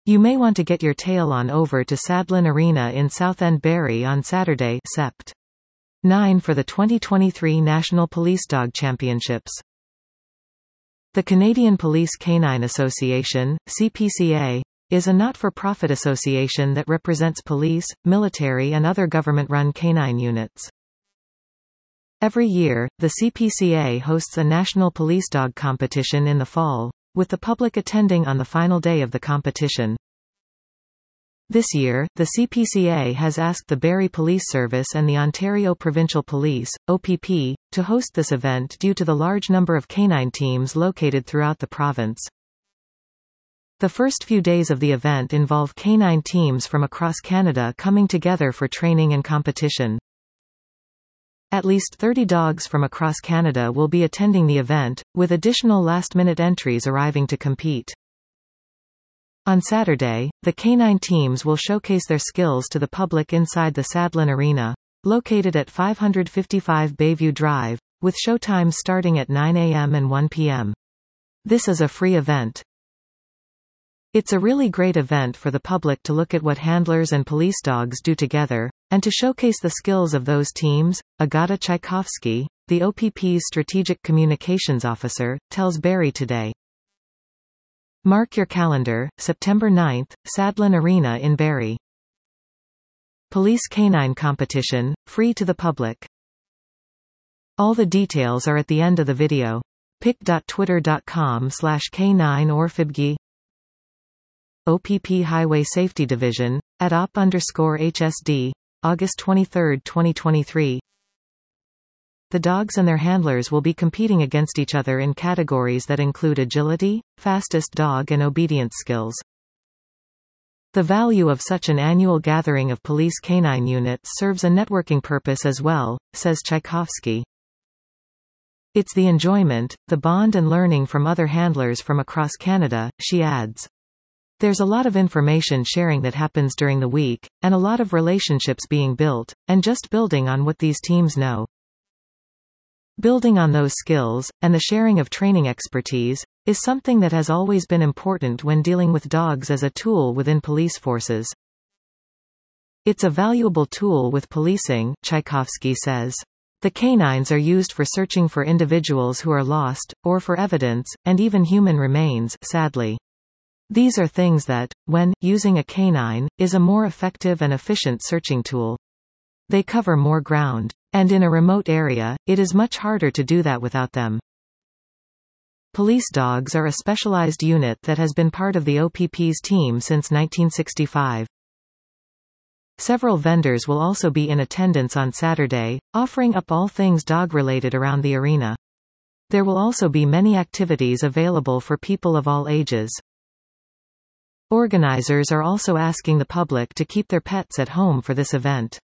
You may want to get your tail on over to Sadlon Arena in Southend Bury on Saturday, Sept. 9 for the 2023 National Police Dog Championships. The Canadian Police Canine Association, CPCA, is a not-for-profit association that represents police, military and other government-run canine units. Every year, the CPCA hosts a national police dog competition in the fall, with the public attending on the final day of the competition. This year, the CPCA has asked the Barrie Police Service and the Ontario Provincial Police, OPP, to host this event due to the large number of canine teams located throughout the province. The first few days of the event involve canine teams from across Canada coming together for training and competition. At least 30 dogs from across Canada will be attending the event, with additional last-minute entries arriving to compete. On Saturday, the canine teams will showcase their skills to the public inside the Sadlon Arena, located at 555 Bayview Drive, with showtimes starting at 9 a.m. and 1 p.m. This is a free event. It's a really great event for the public to look at what handlers and police dogs do together, and to showcase the skills of those teams, Agata Tchaikovsky, the OPP's Strategic Communications Officer, tells Barrie Today. Mark your calendar, September 9, Sadlon Arena in Barrie. Police Canine Competition, free to the public. All the details are at the end of the video. pic.twitter.com/K9orphibgy. OPP Highway Safety Division, at op_HSD, August 23, 2023. The dogs and their handlers will be competing against each other in categories that include agility, fastest dog and obedience skills. The value of such an annual gathering of police canine units serves a networking purpose as well, says Tchaikovsky. It's the enjoyment, the bond and learning from other handlers from across Canada, she adds. There's a lot of information sharing that happens during the week, and a lot of relationships being built, and just building on what these teams know. Building on those skills, and the sharing of training expertise, is something that has always been important when dealing with dogs as a tool within police forces. It's a valuable tool with policing, Tchaikovsky says. The canines are used for searching for individuals who are lost, or for evidence, and even human remains, sadly. These are things that, when using a canine, is a more effective and efficient searching tool. They cover more ground. And in a remote area, it is much harder to do that without them. Police dogs are a specialized unit that has been part of the OPP's team since 1965. Several vendors will also be in attendance on Saturday, offering up all things dog-related around the arena. There will also be many activities available for people of all ages. Organizers are also asking the public to keep their pets at home for this event.